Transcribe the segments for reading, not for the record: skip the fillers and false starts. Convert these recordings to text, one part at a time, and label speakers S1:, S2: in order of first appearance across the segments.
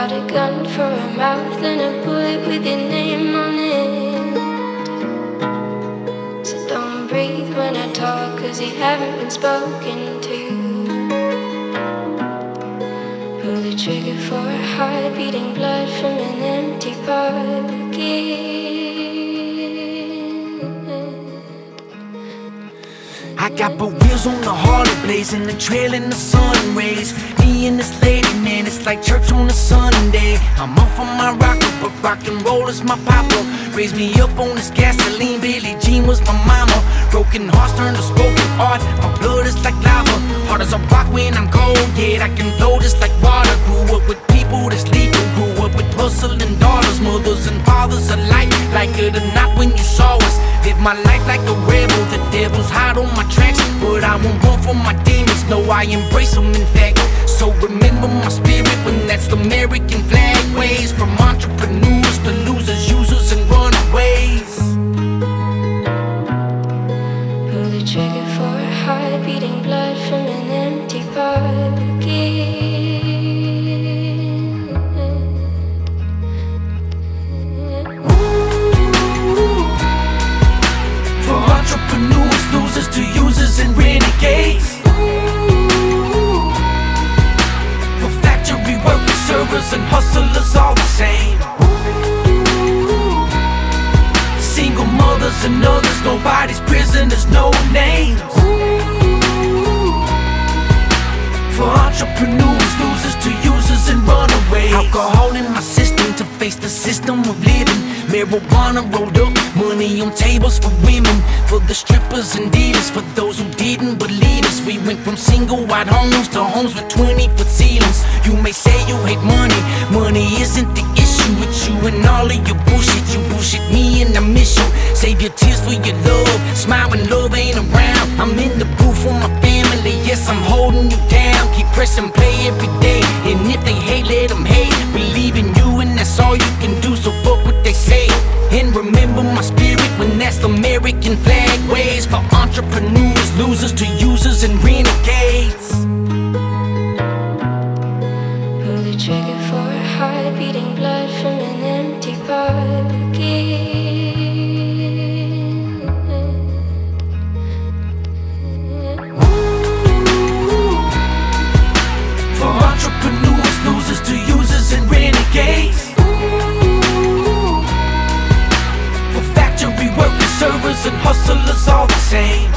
S1: got a gun for a mouth and a bullet with your name on it. So don't breathe when I talk, cause you haven't been spoken to. Pull the trigger for a heart beating blood from an empty pocket.
S2: I got both wheels on the Harley blazing, the trail in the sun rays. Me and this lady, man, it's like church on a Sunday. I'm off on my rocker, but rock and roll is my papa. Raised me up on this gasoline, Billie Jean was my mama. Broken hearts turn to spoken art, my blood is like lava. Hard as a rock when I'm cold, yet I can flow just like water. Grew up with people that's lethal, grew up with hustling daughters, mothers and fathers alike. Like it or not when you saw us, live my life like a rebel. The devil's hot on my tracks, but I won't run from my demons. No, I embrace them in fact. So remember my spirit when that's the American flag waves. From entrepreneurs to losers, users and runaways.
S1: Pull the trigger for a heart beating blood from an empty pocket.
S2: For entrepreneurs, losers to users and renegades. For factory workers, servers and hustlers, all the same. Single mothers and others, nobody's prisoners, no names. For entrepreneurs, losers to users and runaways. Alcohol in my system to face the system of living. Marijuana rolled up, money on tables for women. For the strippers and dealers, for those who didn't believe us. We went from single wide homes to homes with 20-foot ceilings. You may say you hate money, money isn't the issue. With you and all of your bullshit, you bullshit me and I miss you. Save your tears for your love, smile when love ain't around. I'm in the booth for my family, yes I'm holding you down. Keep pressing play every day, and if they hate, let them hate. Believe in you and that's all you can do, so fuck what they say. And remember my spirit when that's the American flag waves. For entrepreneurs, losers to users and renegades.
S1: Pull the trigger for a heart beating blood from an empty pocket.
S2: For entrepreneurs, losers to users and renegades. For factory workers, servers and hustlers, all the same.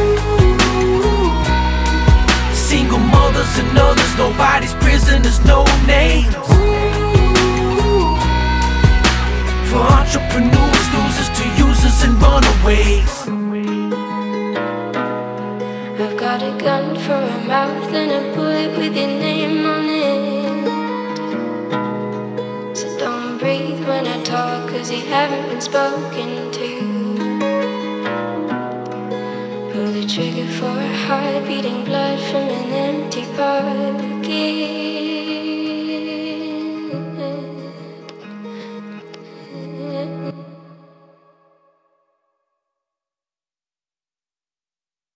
S2: Single mothers and others, nobody's prisoners, no names. For entrepreneurs, losers to users and runaways.
S1: I've got a gun for a mouth and a bullet with your name on it. So don't breathe when I talk, cause you haven't been spoken to. Pull the trigger for a heart beating blood